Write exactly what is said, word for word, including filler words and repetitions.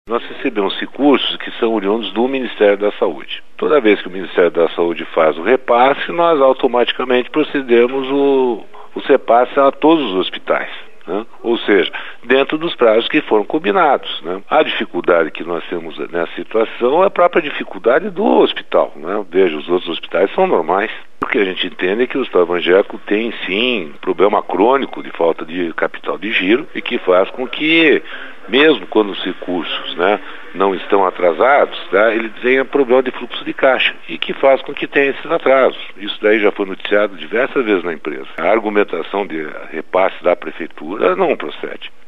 Nós recebemos recursos que são oriundos do Ministério da Saúde. Toda vez que o Ministério da Saúde faz o repasse, nós automaticamente procedemos o, os repasses a todos os hospitais, né? Ou seja, dentro dos prazos que foram combinados, né? A dificuldade que nós temos nessa situação é a própria dificuldade do hospital, né? Veja, os outros hospitais são normais. O que a gente entende é que o Hospital Evangélico tem, sim, problema crônico de falta de capital de giro e que faz com que, mesmo quando os recursos, né, não estão atrasados, tá, ele tenha problema de fluxo de caixa e que faz com que tenha esses atrasos. Isso daí já foi noticiado diversas vezes na empresa. A argumentação de repasse da prefeitura não procede.